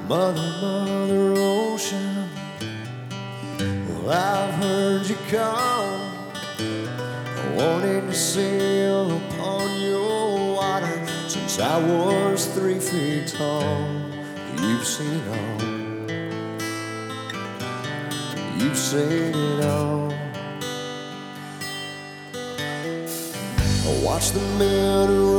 Mother, Mother Ocean, well, I've heard you call, wanting to sail upon your water since I was 3 feet tall. You've seen it all. You've seen it all. I watched the men